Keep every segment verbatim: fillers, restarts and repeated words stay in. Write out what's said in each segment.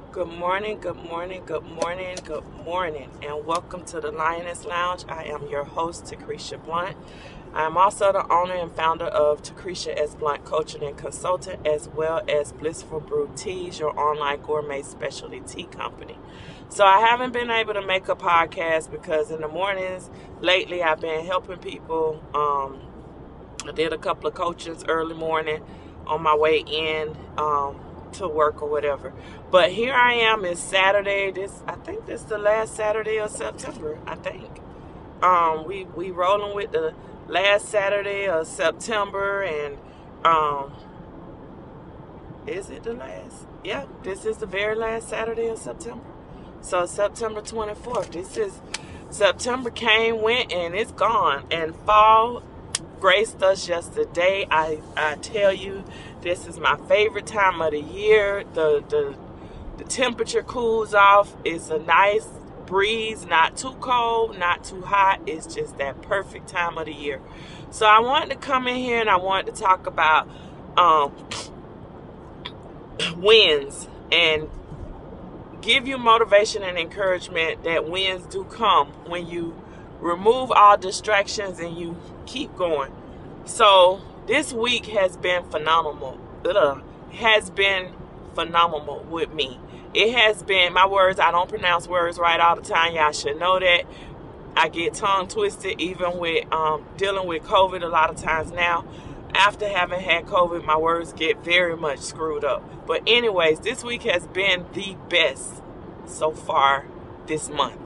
Good morning, good morning, good morning, good morning, and welcome to the Lioness Lounge. I am your host, Takresha Blunt. I am also the owner and founder of Takresha S. Blunt Coaching and Consultant, as well as Blissful Brew Teas, your online gourmet specialty tea company. So I haven't been able to make a podcast because in the mornings lately I've been helping people. Um, I did a couple of coachings early morning on my way in. Um, to work or whatever, but here I am. It's Saturday. This I think this is the last Saturday of September. I think um we we rolling with the last Saturday of September, and um is it the last? Yeah, this is the very last Saturday of September. So September twenty-fourth. This is September came, went, and it's gone, and fall graced us yesterday. I, I tell you, this is my favorite time of the year. The, the the temperature cools off. It's a nice breeze, not too cold, not too hot. It's just that perfect time of the year. So I wanted to come in here and I wanted to talk about um, wins and give you motivation and encouragement that wins do come when you remove all distractions and you keep going. So this week has been phenomenal. Ugh, has been phenomenal with me. It has been, my words, I don't pronounce words right all the time. Y'all should know that. I get tongue twisted even with um, dealing with COVID a lot of times now. After having had COVID, my words get very much screwed up. But anyways, this week has been the best so far this month.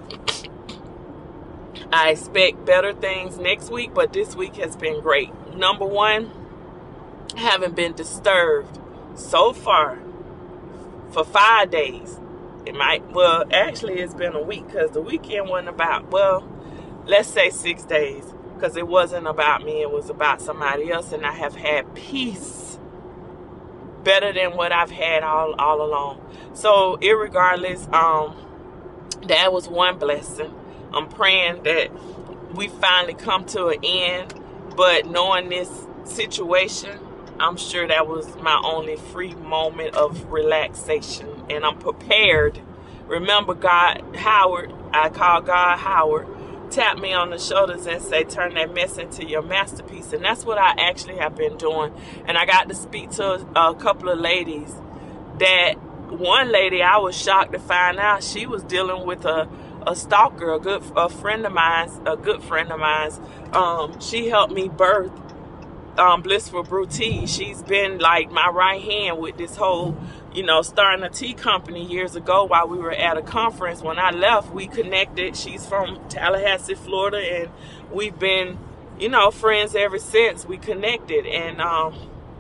I expect better things next week, but this week has been great. Number one, haven't been disturbed so far for five days. It might, well, actually it's been a week because the weekend wasn't about, well, let's say six days because it wasn't about me. It was about somebody else, and I have had peace better than what I've had all, all along. So irregardless, um, that was one blessing. I'm praying that we finally come to an end, but knowing this situation, I'm sure that was my only free moment of relaxation, and I'm prepared. Remember, God, Howard, I call God Howard, tap me on the shoulders and say, turn that mess into your masterpiece. And that's what I actually have been doing. And I got to speak to a, a couple of ladies that one lady, I was shocked to find out she was dealing with a a stalker, a good a friend of mine, a good friend of mine. Um, she helped me birth um, Blissful Brew Tea. She's been like my right hand with this whole, you know, starting a tea company years ago while we were at a conference. When I left, we connected. She's from Tallahassee, Florida, and we've been, you know, friends ever since. We connected, and um,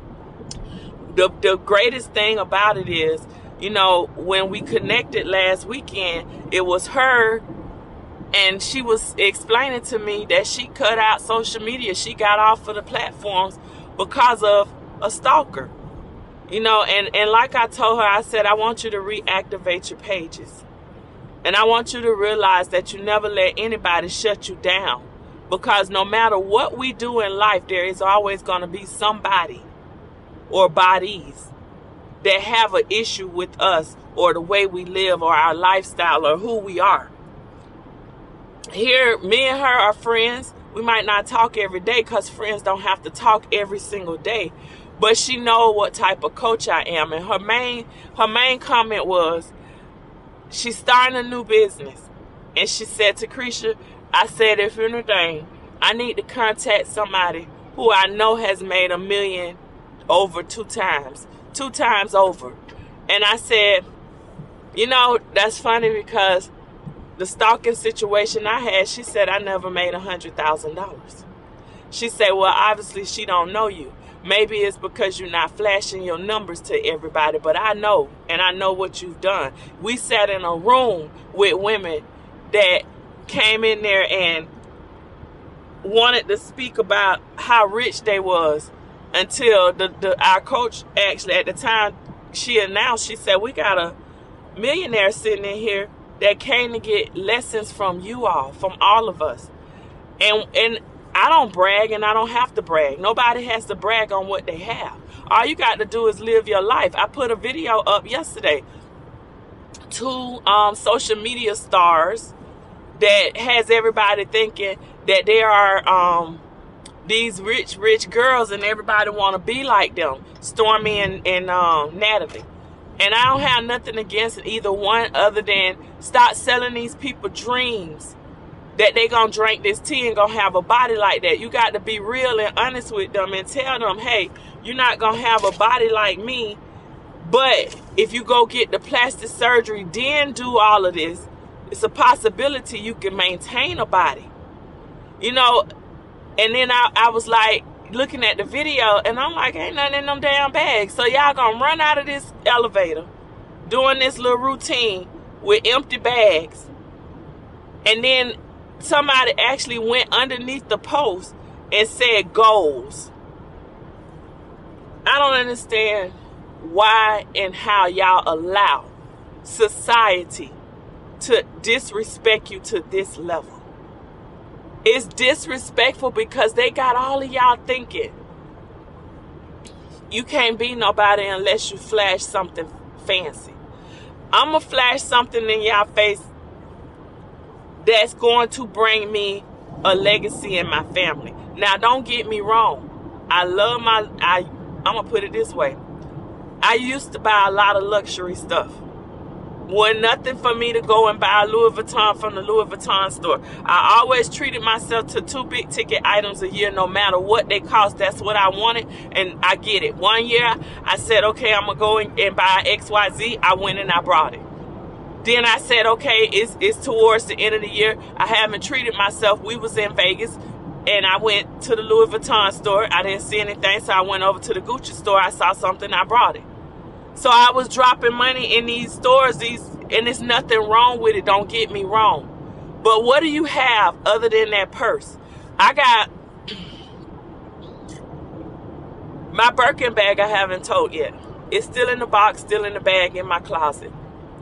the the greatest thing about it is, you know, when we connected last weekend, it was her, and she was explaining to me that she cut out social media. She got off of the platforms because of a stalker. You know, and, and like I told her, I said, I want you to reactivate your pages. And I want you to realize that you never let anybody shut you down. Because no matter what we do in life, there is always going to be somebody or bodies that have an issue with us or the way we live or our lifestyle or who we are. Here, me and her are friends. We might not talk every day because friends don't have to talk every single day. But she know what type of coach I am. And her main, her main comment was, she's starting a new business. And she said, Takresha, I said, if anything, I need to contact somebody who I know has made a million over two times. Two times over. And I said, you know, that's funny because the stalking situation I had, she said I never made a hundred thousand dollars. She said, well, obviously she don't know you. Maybe it's because you're not flashing your numbers to everybody, but I know, and I know what you've done. We sat in a room with women that came in there and wanted to speak about how rich they was. Until the, the our coach actually at the time she announced, she said, we got a millionaire sitting in here that came to get lessons from you all, from all of us. And and I don't brag, and I don't have to brag. Nobody has to brag on what they have. All you got to do is live your life. I put a video up yesterday. two um, social media stars that has everybody thinking that there are um, these rich, rich girls and everybody want to be like them, Stormy and, and um, Natalie. And I don't have nothing against either one other than stop selling these people dreams that they gonna drink this tea and gonna have a body like that. You got to be real and honest with them and tell them, hey, you're not gonna have a body like me, but if you go get the plastic surgery, then do all of this, it's a possibility you can maintain a body. You know, and then I, I was like, looking at the video, and I'm like, ain't nothing in them damn bags. So y'all gonna run out of this elevator doing this little routine with empty bags. And then somebody actually went underneath the post and said goals. I don't understand why and how y'all allow society to disrespect you to this level. It's disrespectful because they got all of y'all thinking you can't be nobody unless you flash something fancy. I'm going to flash something in y'all face that's going to bring me a legacy in my family. Now, don't get me wrong. I love my, I, I'm going to put it this way. I used to buy a lot of luxury stuff. Wasn't nothing for me to go and buy Louis Vuitton from the Louis Vuitton store. I always treated myself to two big ticket items a year, no matter what they cost. That's what I wanted, and I get it. One year, I said, okay, I'm going to go and buy X Y Z. I went and I brought it. Then I said, okay, it's, it's towards the end of the year. I haven't treated myself. We was in Vegas, and I went to the Louis Vuitton store. I didn't see anything, so I went over to the Gucci store. I saw something, I brought it. So I was dropping money in these stores, these, and there's nothing wrong with it, don't get me wrong. But what do you have other than that purse? I got my Birkin bag I haven't told yet. It's still in the box, still in the bag in my closet.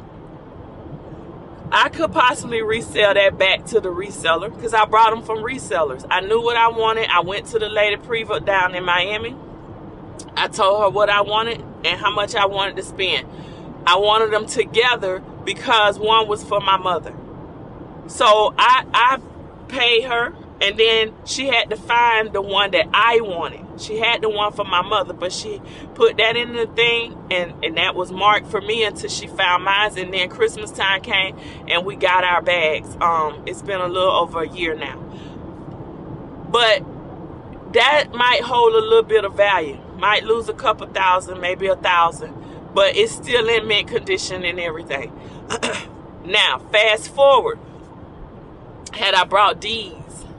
I could possibly resell that back to the reseller because I brought them from resellers. I knew what I wanted. I went to the lady Priva down in Miami. I told her what I wanted and how much I wanted to spend. I wanted them together because one was for my mother. So I, I paid her, and then she had to find the one that I wanted. She had the one for my mother, but she put that in the thing, and, and that was marked for me until she found mine. And then Christmas time came, and we got our bags. Um, it's been a little over a year now. But that might hold a little bit of value. Might lose a couple thousand, maybe a thousand, but it's still in mint condition and everything. Now, fast forward. Had I brought these,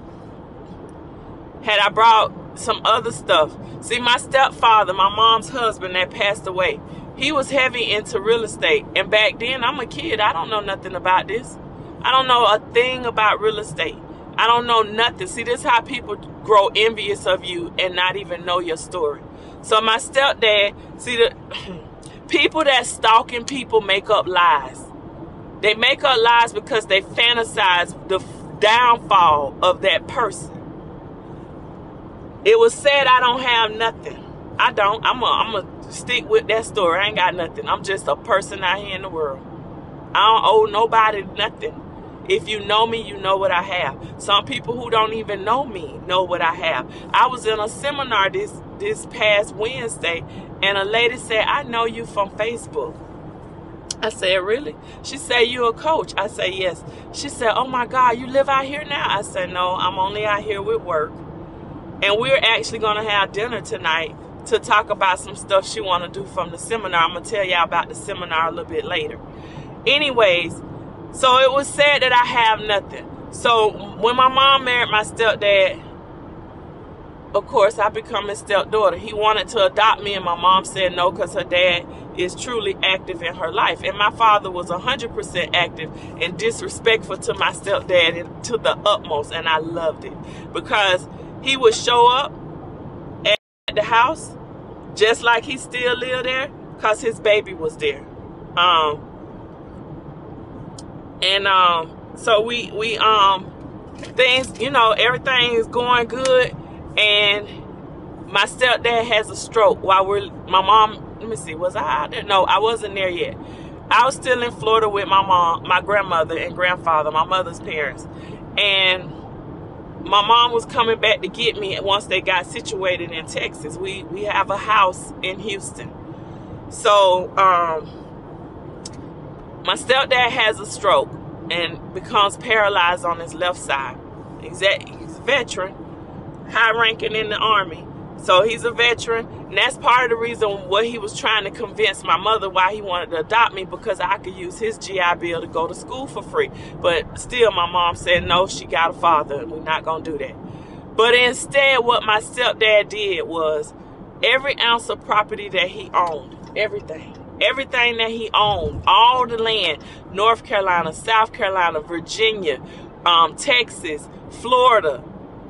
had I brought some other stuff. See, my stepfather, my mom's husband that passed away, he was heavy into real estate. And back then, I'm a kid. I don't know nothing about this. I don't know a thing about real estate. I don't know nothing. See, this is how people grow envious of you and not even know your story. So my stepdad, see, the people that stalking people make up lies. They make up lies because they fantasize the downfall of that person. It was said I don't have nothing. I don't. I'm going to stick with that story. I ain't got nothing. I'm just a person out here in the world. I don't owe nobody nothing. If you know me, you know what I have. Some people who don't even know me know what I have. I was in a seminar this, this past Wednesday, and a lady said, I know you from Facebook. I said, really? She said, you a coach? I said, yes. She said, oh my God, you live out here now? I said, no, I'm only out here with work. And we're actually going to have dinner tonight to talk about some stuff she want to do from the seminar. I'm going to tell y'all about the seminar a little bit later. Anyways, so it was said that I have nothing. So when my mom married my stepdad, of course, I become his stepdaughter. He wanted to adopt me, and my mom said no because her dad is truly active in her life. And my father was one hundred percent active and disrespectful to my stepdad and to the utmost, and I loved it because he would show up at the house just like he still lived there because his baby was there. Um, and um, so we, we um, things, you know, everything is going good. And my stepdad has a stroke while we're, my mom, let me see, was I out there? No, I wasn't there yet. I was still in Florida with my mom, my grandmother and grandfather, my mother's parents. And my mom was coming back to get me once they got situated in Texas. We we have a house in Houston. So um, my stepdad has a stroke and becomes paralyzed on his left side. He's, at, he's a veteran, high ranking in the Army. So he's a veteran, and that's part of the reason what he was trying to convince my mother why he wanted to adopt me, because I could use his G I Bill to go to school for free. But still, my mom said, no, she got a father, and we're not going to do that. But instead, what my stepdad did was every ounce of property that he owned, everything, everything that he owned, all the land, North Carolina, South Carolina, Virginia, um, Texas, Florida,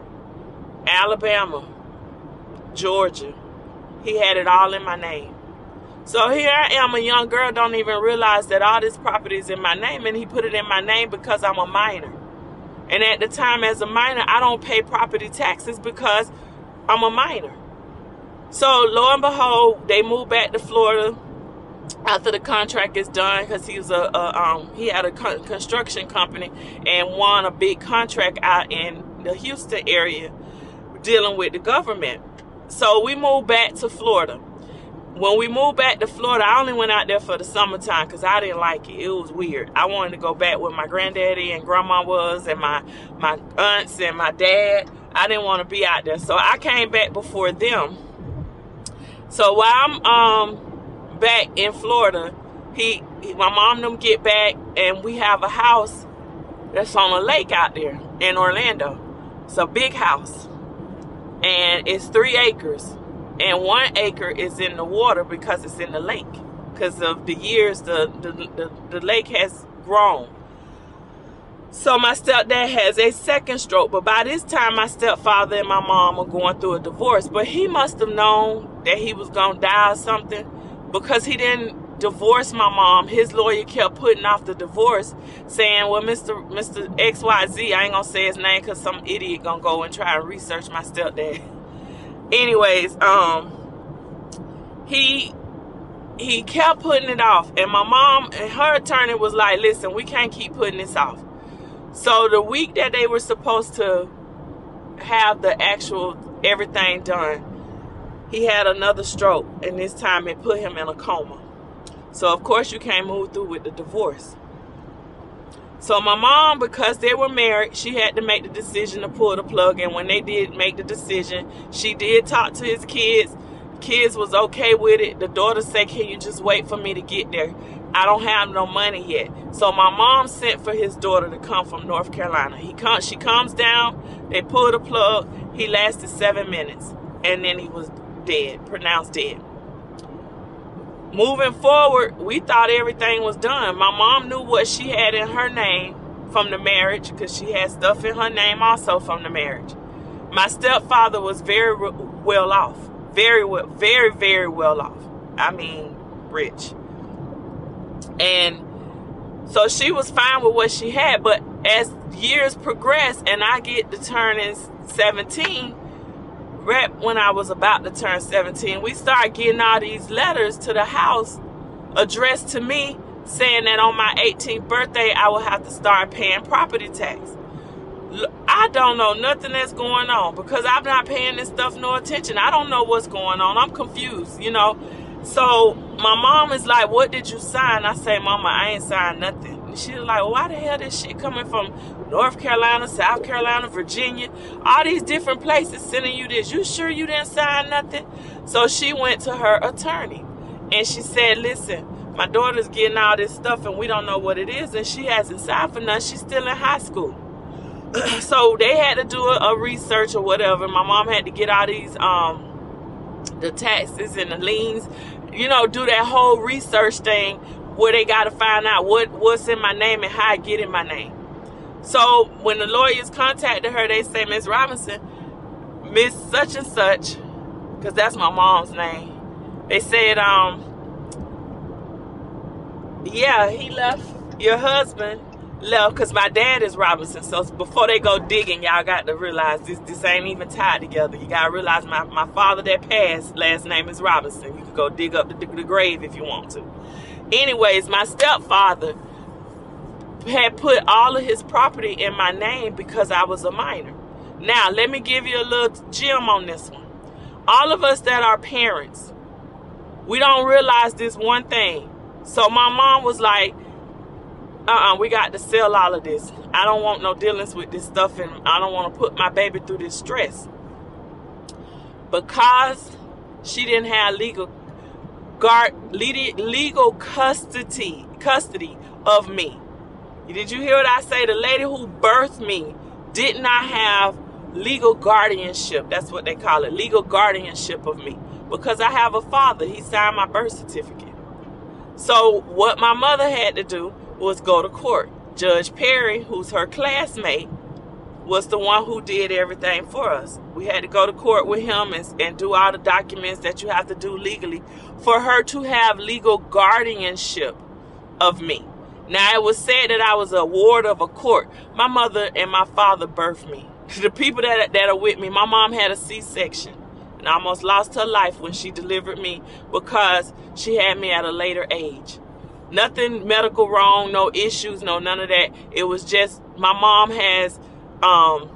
Alabama, Georgia, he had it all in my name. So here I am, a young girl, don't even realize that all this property is in my name, and he put it in my name because I'm a minor. And at the time, as a minor, I don't pay property taxes because I'm a minor. So lo and behold, they moved back to Florida after the contract is done, because he was a, a um he had a con construction company and won a big contract out in the Houston area dealing with the government. So we moved back to Florida. When we moved back to Florida, I only went out there for the summertime because I didn't like it. It was weird. I wanted to go back where my granddaddy and grandma was, and my, my aunts and my dad. I didn't want to be out there. So I came back before them. So while I'm um, back in Florida, he, he, my mom and them get back, and we have a house that's on a lake out there in Orlando. It's a big house. And it's three acres, and one acre is in the water because it's in the lake. Because of the years, the, the, the, the lake has grown. So my stepdad has a second stroke, but by this time my stepfather and my mom are going through a divorce. But he must have known that he was going to die or something, because he didn't divorce my mom. His lawyer kept putting off the divorce, saying, well, Mister Mister X Y Z, I ain't gonna say his name because some idiot gonna go and try and research my stepdad. Anyways, um, he he kept putting it off, and my mom and her attorney was like, listen, we can't keep putting this off. So the week that they were supposed to have the actual everything done, he had another stroke, and this time it put him in a coma. So, of course, you can't move through with the divorce. So, my mom, because they were married, she had to make the decision to pull the plug. And when they did make the decision, she did talk to his kids. Kids was okay with it. The daughter said, can you just wait for me to get there? I don't have no money yet. So, my mom sent for his daughter to come from North Carolina. He comes, she comes down. They pull the plug. He lasted seven minutes. And then he was dead, pronounced dead. Moving forward, we thought everything was done. My mom knew what she had in her name from the marriage, because she had stuff in her name also from the marriage. My stepfather was very well off. Very, well, very, very well off. I mean, rich. And so she was fine with what she had. But as years progressed and I get to turning seventeen, right when I was about to turn seventeen, we started getting all these letters to the house addressed to me, saying that on my eighteenth birthday, I would have to start paying property tax. I don't know nothing that's going on, because I'm not paying this stuff no attention. I don't know what's going on. I'm confused, you know. So my mom is like, what did you sign? I say, Mama, I ain't signed nothing. And she was like, well, why the hell this shit coming from North Carolina, South Carolina, Virginia, all these different places sending you this? You sure you didn't sign nothing? So she went to her attorney and she said, listen, my daughter's getting all this stuff and we don't know what it is, and she hasn't signed for none. She's still in high school. So they had to do a, a research or whatever. My mom had to get all these um the taxes and the liens, you know, do that whole research thing where they got to find out what what's in my name and how I get in my name. So when the lawyers contacted her, they say, Miss Robinson, Miss such and such, because that's my mom's name, they said, um yeah, he left, your husband left, because my dad is Robinson. So before they go digging, y'all got to realize this this ain't even tied together. You got to realize my, my father that passed, last name is Robinson. You can go dig up the, the grave if you want to. Anyways, my stepfather had put all of his property in my name because I was a minor. Now, let me give you a little gem on this one. All of us that are parents, we don't realize this one thing. So my mom was like, uh-uh, we got to sell all of this. I don't want no dealings with this stuff, and I don't want to put my baby through this stress. Because she didn't have legal guard, legal custody, custody of me. Did you hear what I say? The lady who birthed me did not have legal guardianship. That's what they call it, legal guardianship of me. Because I have a father. He signed my birth certificate. So what my mother had to do was go to court. Judge Perry, who's her classmate, was the one who did everything for us. We had to go to court with him and, and do all the documents that you have to do legally for her to have legal guardianship of me. Now, it was said that I was a ward of a court. My mother and my father birthed me. The people that, that are with me, my mom had a C-section and almost lost her life when she delivered me because she had me at a later age. Nothing medical wrong, no issues, no none of that. It was just my mom has, um,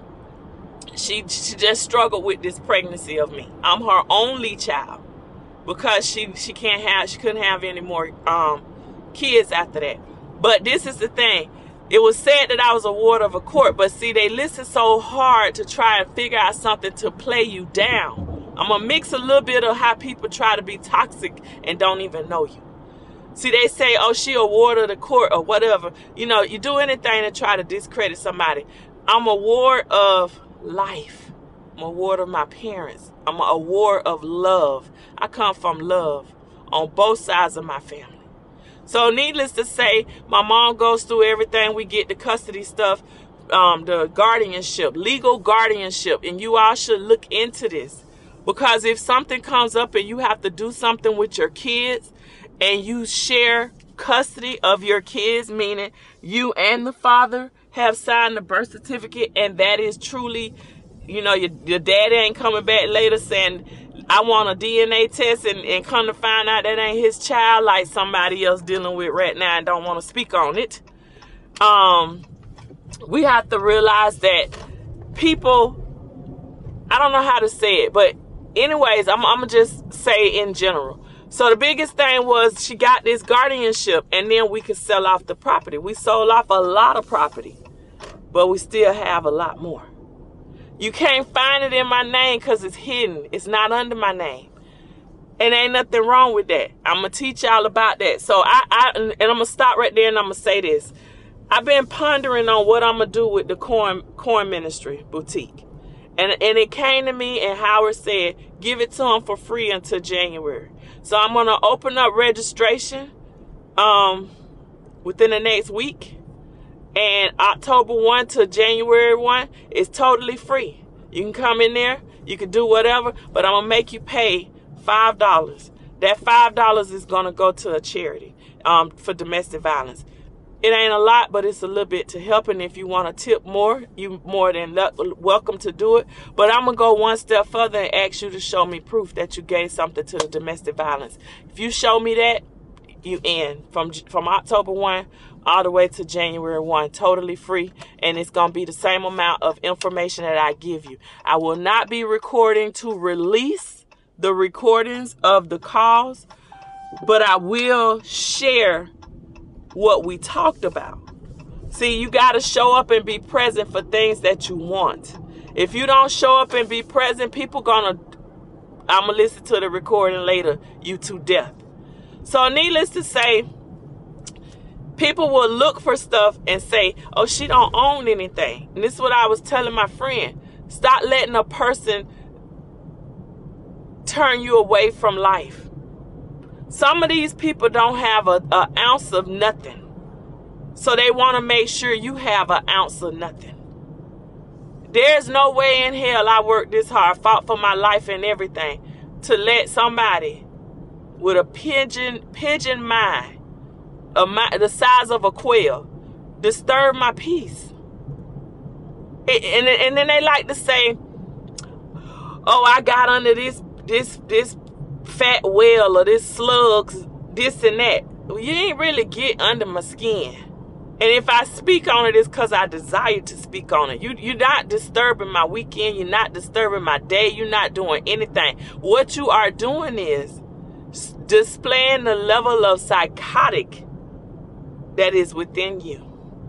she, she just struggled with this pregnancy of me. I'm her only child because she, she can't have, she couldn't have any more um, kids after that. But this is the thing. It was said that I was a ward of a court, but see, they listen so hard to try and figure out something to play you down. I'm going to mix a little bit of how people try to be toxic and don't even know you. See, they say, oh, she a ward of the court or whatever. You know, you do anything to try to discredit somebody. I'm a ward of life. I'm a ward of my parents. I'm a ward of love. I come from love on both sides of my family. So needless to say, my mom goes through everything. We get the custody stuff, um, the guardianship, legal guardianship. And you all should look into this. Because if something comes up and you have to do something with your kids and you share custody of your kids, meaning you and the father have signed the birth certificate, and that is truly, you know, your, your daddy ain't coming back later saying, I want a D N A test, and, and come to find out that ain't his child, like somebody else dealing with right now and don't want to speak on it. Um, we have to realize that people, I don't know how to say it, but anyways, I'm, I'm going to just say in general. So the biggest thing was she got this guardianship, and then we could sell off the property. We sold off a lot of property, but we still have a lot more. You can't find it in my name because it's hidden. It's not under my name. And ain't nothing wrong with that. I'm going to teach y'all about that. So I, I and I'm going to stop right there and I'm going to say this. I've been pondering on what I'm going to do with the Corn, Corn Ministry Boutique. And, and it came to me, and Howard said, give it to them for free until January. So I'm going to open up registration um, within the next week. And October first to January first is totally free. You can come in there. You can do whatever. But I'm going to make you pay five dollars. That five dollars is going to go to a charity um, for domestic violence. It ain't a lot, but it's a little bit to help. And if you want to tip more, you more than welcome to do it. But I'm going to go one step further and ask you to show me proof that you gave something to the domestic violence. If you show me that, you in. From, from October first all the way to January first, totally free. And it's going to be the same amount of information that I give you. I will not be recording to release the recordings of the calls, but I will share what we talked about. See, you got to show up and be present for things that you want. If you don't show up and be present, people gonna, I'm gonna listen to the recording later, you to death. So needless to say, people will look for stuff and say, oh, she don't own anything. And this is what I was telling my friend. Stop letting a person turn you away from life. Some of these people don't have a, a ounce of nothing. So they want to make sure you have an ounce of nothing. There's no way in hell I worked this hard, fought for my life and everything, to let somebody with a pigeon pigeon mind, a mind the size of a quail, disturb my peace. It, and, and then they like to say, oh, I got under this, this, this, fat whale or this slugs, this and that. you ain't really get under my skin. And if I speak on it, it's because I desire to speak on it. You, you're not disturbing my weekend. You're not disturbing my day. You're not doing anything. What you are doing is displaying the level of psychotic that is within you.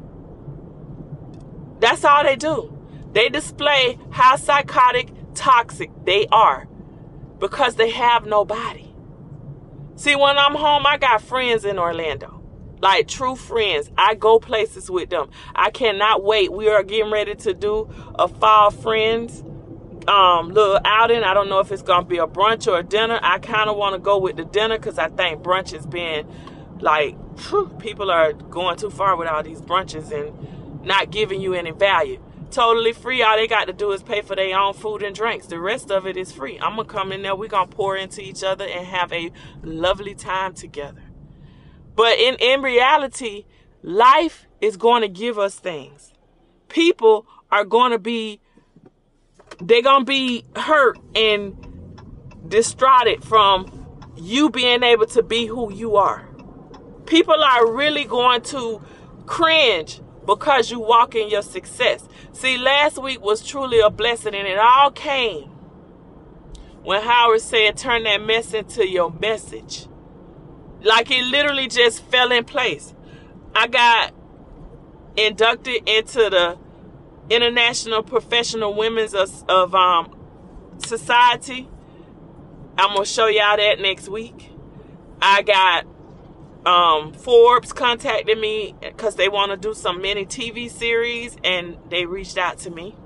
That's all they do. They display how psychotic, toxic they are because they have nobody. See, when I'm home, I got friends in Orlando. Like true friends. I go places with them. I cannot wait. We are getting ready to do a fall friends um, little outing. I don't know if it's going to be a brunch or a dinner. I kind of want to go with the dinner because I think brunch has been like, whew, people are going too far with all these brunches and not giving you any value. Totally free. All they got to do is pay for their own food and drinks. The rest of it is free. I'm going to come in there. We're going to pour into each other and have a lovely time together. But in, in reality, life is going to give us things. People are going to be, they're going to be hurt and distraught from you being able to be who you are. People are really going to cringe because you walk in your success. See, last week was truly a blessing, and it all came when Howard said, turn that mess into your message. Like it literally just fell in place. I got inducted into the International Professional Women's of, of um, Society. I'm going to show y'all that next week. I got um, Forbes contacted me because they want to do some mini T V series, and they reached out to me.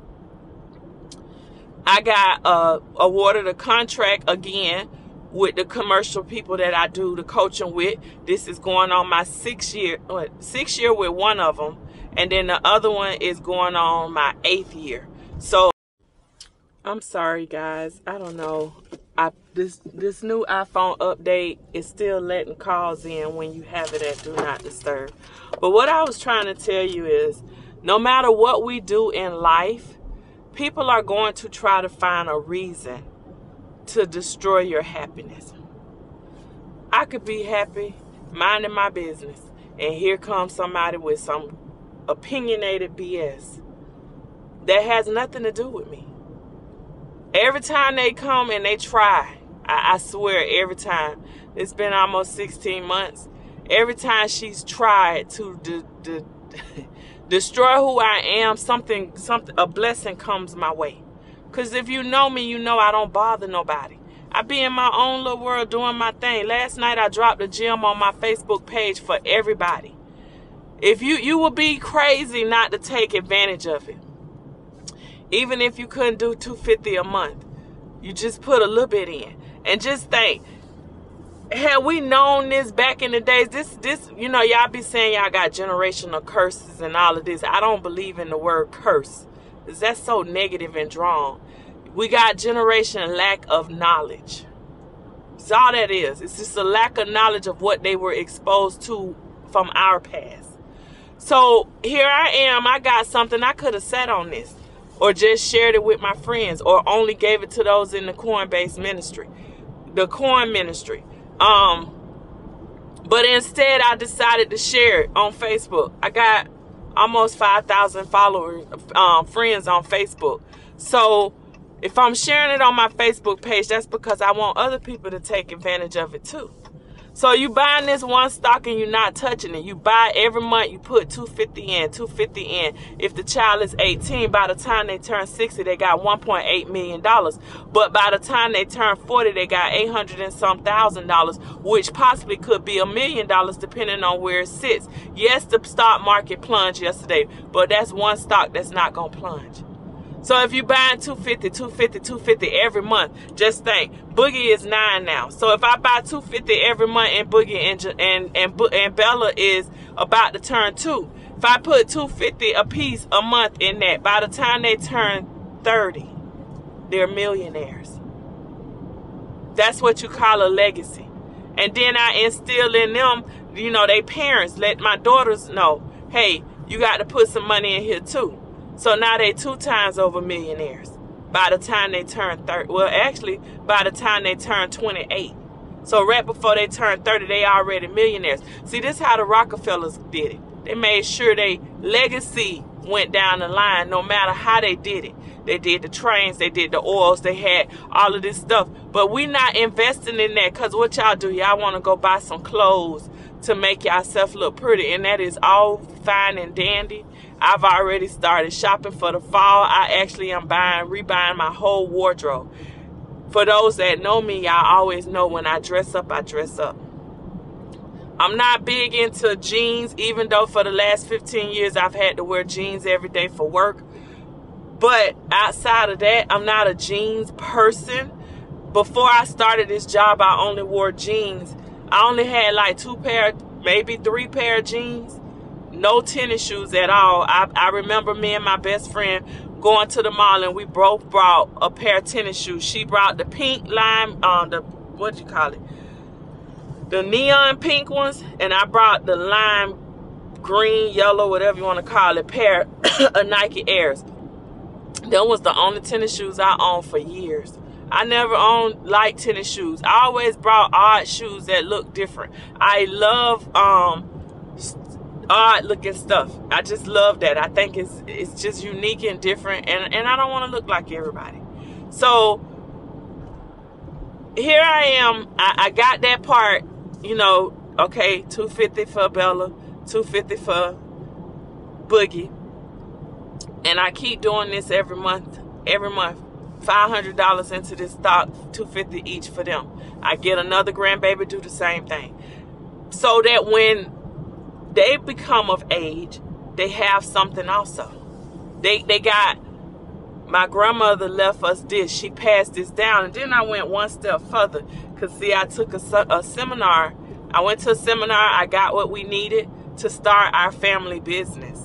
I got uh, awarded a contract again with the commercial people that I do the coaching with. This is going on my sixth year, what, sixth year with one of them. And then the other one is going on my eighth year. So I'm sorry, guys. I don't know. I this this new iPhone update is still letting calls in when you have it at Do Not Disturb. But what I was trying to tell you is, no matter what we do in life, people are going to try to find a reason to destroy your happiness. I could be happy, minding my business, and here comes somebody with some opinionated B S that has nothing to do with me. Every time they come and they try, I, I swear every time, it's been almost sixteen months, every time she's tried to de de destroy who I am, something, something, a blessing comes my way. Because if you know me, you know I don't bother nobody. I be in my own little world doing my thing. Last night I dropped a gem on my Facebook page for everybody. If you, you would be crazy not to take advantage of it. Even if you couldn't do two hundred fifty dollars a month. You just put a little bit in. And just think, had we known this back in the days, this, this, you know, y'all be saying y'all got generational curses and all of this. I don't believe in the word curse. That's so negative and drawn. We got generation lack of knowledge. That's all that is. It's just a lack of knowledge of what they were exposed to from our past. So here I am. I got something. I could have sat on this or just shared it with my friends or only gave it to those in the coin-based ministry, the coin ministry. Um, but instead, I decided to share it on Facebook. I got almost five thousand followers, um, friends on Facebook. So if I'm sharing it on my Facebook page, that's because I want other people to take advantage of it too. So you buying this one stock and you're not touching it. You buy every month, you put two hundred fifty in, two hundred fifty in. If the child is eighteen, by the time they turn sixty, they got one point eight million dollars. But by the time they turn forty, they got eight hundred and some thousand dollars, which possibly could be a million dollars depending on where it sits. Yes, the stock market plunged yesterday, but that's one stock that's not going to plunge. So if you're buying two hundred fifty, two hundred fifty, two hundred fifty every month, just think, Boogie is nine now. So if I buy two hundred fifty every month and Boogie and, and, and, and Bella is about to turn two, if I put two hundred fifty a piece a month in that, by the time they turn thirty, they're millionaires. That's what you call a legacy. And then I instill in them, you know, they parents, let my daughters know, hey, you got to put some money in here too. So now they two times over millionaires by the time they turn thirty. Well, actually, by the time they turn twenty-eight. So right before they turned thirty, they already millionaires. See, this is how the Rockefellers did it. They made sure they legacy went down the line no matter how they did it. They did the trains, they did the oils, they had all of this stuff. But we not investing in that, because what y'all do, y'all want to go buy some clothes to make yourself look pretty, and that is all fine and dandy. I've already started shopping for the fall. I actually am buying, rebuying my whole wardrobe. For those that know me, y'all always know when I dress up, I dress up. I'm not big into jeans, even though for the last fifteen years I've had to wear jeans every day for work. But outside of that, I'm not a jeans person. Before I started this job, I only wore jeans. I only had like two pair, maybe three pair of jeans. No tennis shoes at all. I, I remember me and my best friend going to the mall, and we both brought a pair of tennis shoes. She brought the pink lime, um, the, what do you call it? The neon pink ones. And I brought the lime green, yellow, whatever you want to call it, pair of Nike Airs. That was the only tennis shoes I owned for years. I never owned light tennis shoes. I always brought odd shoes that look different. I love um, odd looking stuff. I just love that. I think it's it's just unique and different, and, and I don't want to look like everybody. So here I am. I, I got that part, you know, okay, two fifty for Bella, two fifty for Boogie. And I keep doing this every month, every month. five hundred dollars into this stock, two fifty each for them. I get another grandbaby, do the same thing. So that when they become of age, they have something also. They they got, my grandmother left us this. She passed this down. And then I went one step further. Because see, I took a, a seminar. I went to a seminar. I got what we needed to start our family business.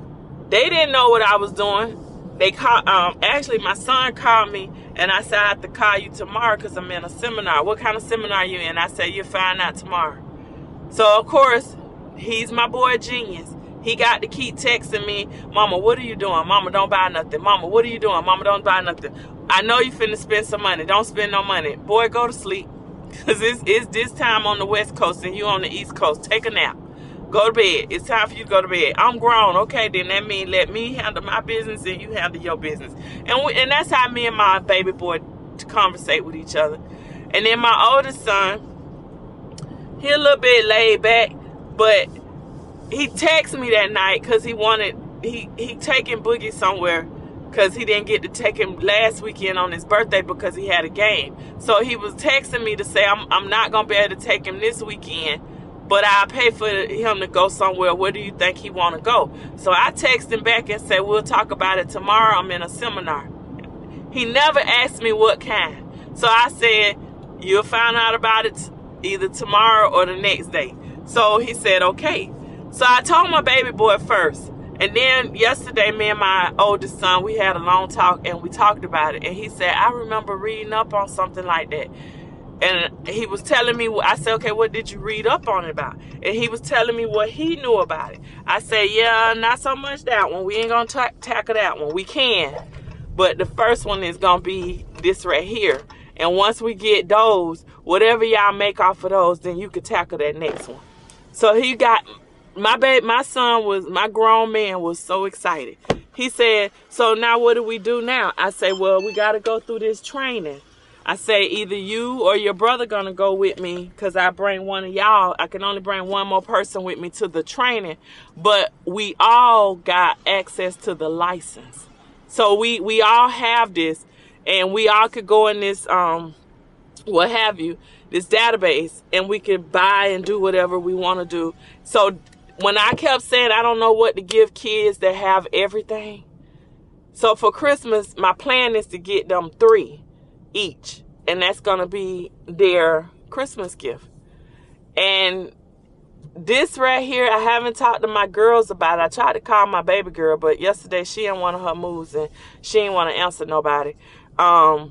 They didn't know what I was doing. They call, um, actually, my son called me, and I said, I have to call you tomorrow because I'm in a seminar. What kind of seminar are you in? I said, you'll find out tomorrow. So, of course, he's my boy genius. He got to keep texting me, Mama, what are you doing? Mama, don't buy nothing. Mama, what are you doing? Mama, don't buy nothing. I know you finna spend some money. Don't spend no money. Boy, go to sleep. Because it's, it's this time on the West Coast and you on the East Coast. Take a nap. Go to bed. It's time for you to go to bed. I'm grown. Okay, then that means let me handle my business and you handle your business. And we, and that's how me and my baby boy conversate with each other. And then my oldest son, he a little bit laid back, but he texted me that night because he wanted, he, he taking Boogie somewhere because he didn't get to take him last weekend on his birthday because he had a game. So he was texting me to say, I'm, I'm not going to be able to take him this weekend, but I'll pay for him to go somewhere. Where do you think he want to go? So I texted him back and said, we'll talk about it tomorrow. I'm in a seminar. He never asked me what kind. So I said, you'll find out about it either tomorrow or the next day. So he said, okay. So I told my baby boy first. And then yesterday, me and my oldest son, we had a long talk and we talked about it. And he said, I remember reading up on something like that. And he was telling me, I said, okay, what did you read up on it about? And he was telling me what he knew about it. I said, yeah, not so much that one. We ain't going to tackle that one. We can. But the first one is going to be this right here. And once we get those, whatever y'all make off of those, then you can tackle that next one. So he got, my baby, my son was, my grown man was so excited. He said, so now what do we do now? I say, well, we got to go through this training. I say either you or your brother gonna go with me because I bring one of y'all. I can only bring one more person with me to the training, but we all got access to the license. So we, we all have this, and we all could go in this, um, what have you, this database, and we could buy and do whatever we want to do. So when I kept saying I don't know what to give kids that have everything, so for Christmas, my plan is to get them three each, and that's gonna be their Christmas gift. And this right here, I haven't talked to my girls about it. I tried to call my baby girl, but yesterday she in one of her moves and she didn't want to answer nobody. Um,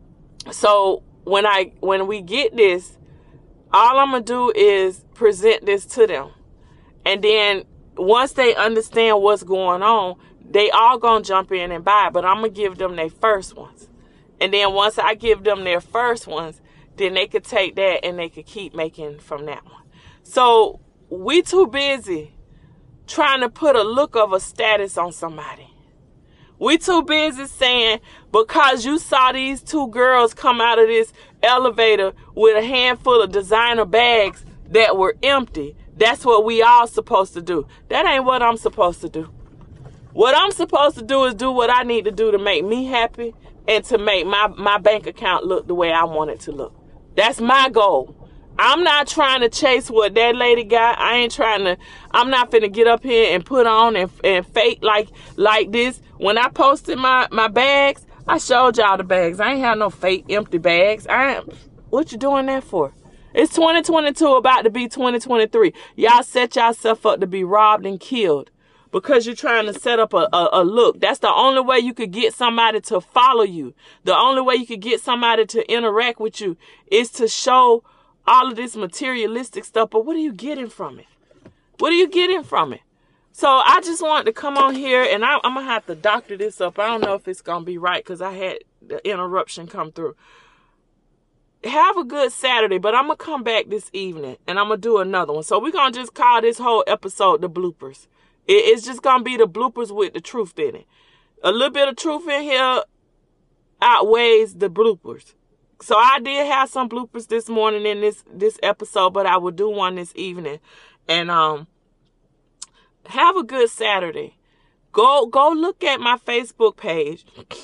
so when I when we get this, all I'm gonna do is present this to them, and then once they understand what's going on, they all gonna jump in and buy it. But I'm gonna give them their first ones. And then once I give them their first ones, then they could take that and they could keep making from that one. So we too busy trying to put a look of a status on somebody. We too busy saying, because you saw these two girls come out of this elevator with a handful of designer bags that were empty, that's what we all supposed to do. That ain't what I'm supposed to do. What I'm supposed to do is do what I need to do to make me happy and to make my, my bank account look the way I want it to look. That's my goal. I'm not trying to chase what that lady got. I ain't trying to, I'm not finna get up here and put on and, and fake like like this. When I posted my, my bags, I showed y'all the bags. I ain't have no fake empty bags. I ain't, what you doing that for? It's twenty twenty-two about to be twenty twenty-three. Y'all set yourself up to be robbed and killed because you're trying to set up a, a, a look. That's the only way you could get somebody to follow you. The only way you could get somebody to interact with you is to show all of this materialistic stuff. But what are you getting from it? What are you getting from it? So I just wanted to come on here, and I, I'm going to have to doctor this up. I don't know if it's going to be right because I had the interruption come through. Have a good Saturday, but I'm going to come back this evening, and I'm going to do another one. So we're going to just call this whole episode the bloopers. It, it's just going to be the bloopers with the truth in it. A little bit of truth in here outweighs the bloopers. So I did have some bloopers this morning in this, this episode, but I will do one this evening. And um, have a good Saturday. Go go look at my Facebook page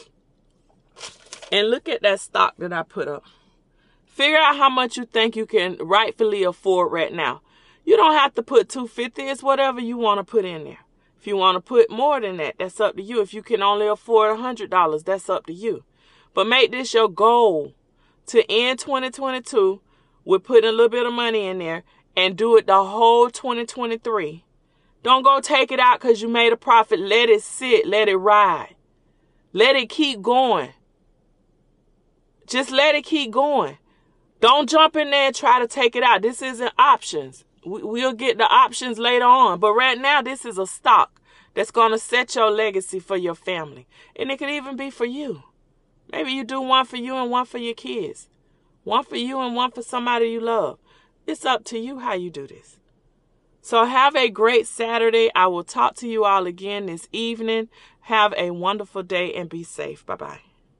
and look at that stock that I put up. Figure out how much you think you can rightfully afford right now. You don't have to put two hundred fifty dollars. It's whatever you want to put in there. If you want to put more than that, that's up to you. If you can only afford one hundred dollars, that's up to you. But make this your goal to end twenty twenty-two with putting a little bit of money in there and do it the whole twenty twenty-three. Don't go take it out because you made a profit. Let it sit. Let it ride. Let it keep going. Just let it keep going. Don't jump in there and try to take it out. This isn't options. We'll get the options later on. But right now, this is a stock that's going to set your legacy for your family. And it could even be for you. Maybe you do one for you and one for your kids. One for you and one for somebody you love. It's up to you how you do this. So have a great Saturday. I will talk to you all again this evening. Have a wonderful day and be safe. Bye-bye.